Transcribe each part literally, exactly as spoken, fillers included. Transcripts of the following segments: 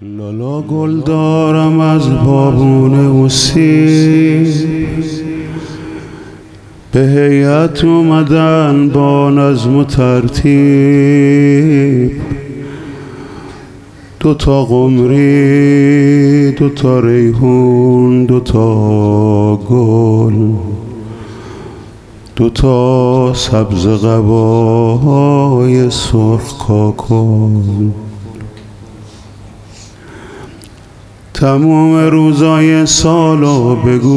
لالا گل دارم از بابونه اوسی، به هیئت اومدن با نظم و ترتیب. دو تا قمری، دو تا ریحون، دو تا گل، دو تا سبز قبای سرخ کاکل. تمام روزای سالو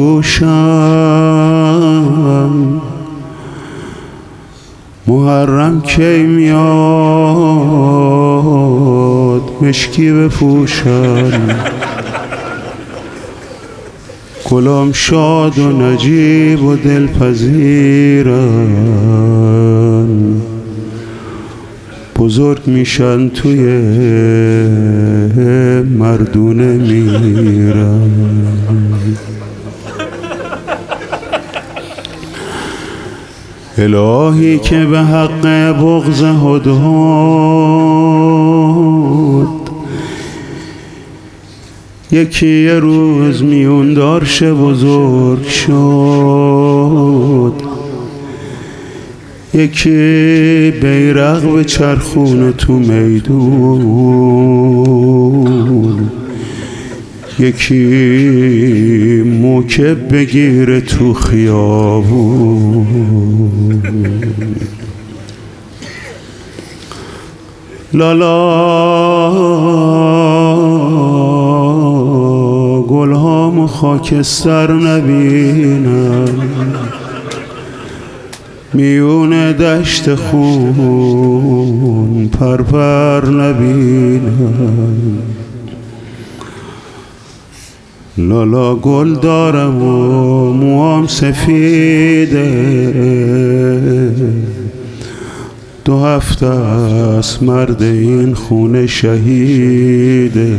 بگوشم، محرم کی میاد مشکی بپوشم. گلام شاد و نجیب و دلپذیرن، بزرگ میشن توی مردونه میرن. الهی که به حق بغض هدهد یکی یه روز میون دارش بزرگ شد، یکی بیرق به چرخون تو میدون، یکی موکب بگیره تو خیابون. لالا گلهامو خاکستر نبینم، میون دشت خون پرپر نبینم. لالا گل دارم و موام سفیده، دو هفته است مرد این خونه شهیده.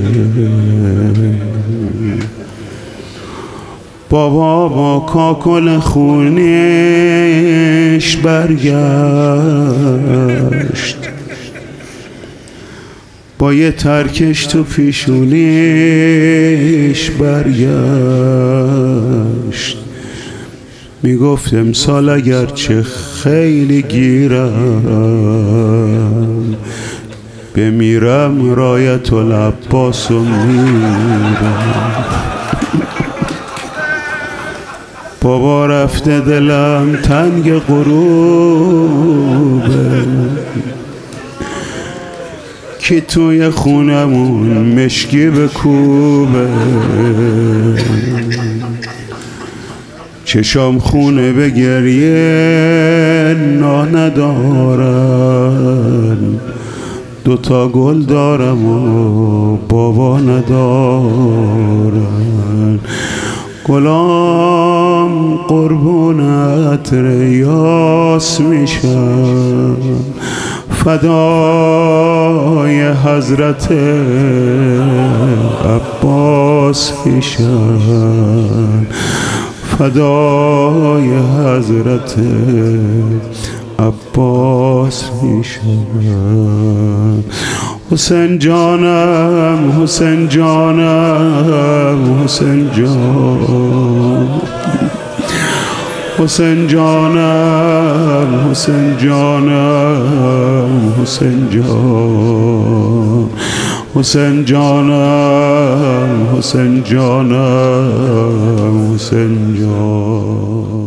بابا با کاکل خونیش برگشت، با یه ترکش تو پیشونیش برگشت. میگفت امسال اگرچه خیلی گیرم، بمیرم رایت العباس و میرم. بابا رفته دلم تنگ غروبه، کی توی خونمون مشکی بکوبه. چشام خونه به گریه نا ندارن، دوتا گل دارم و بابا ندارن. گلام قربون عطر یاس میشن، فدای حضرت عباس میشن، فدای حضرت عباس میشن. حسین جانم، حسین جانم، حسین جان، حسین جانم، حسین جانم، حسین جان، حسین جانم، حسین جانم، حسین جان.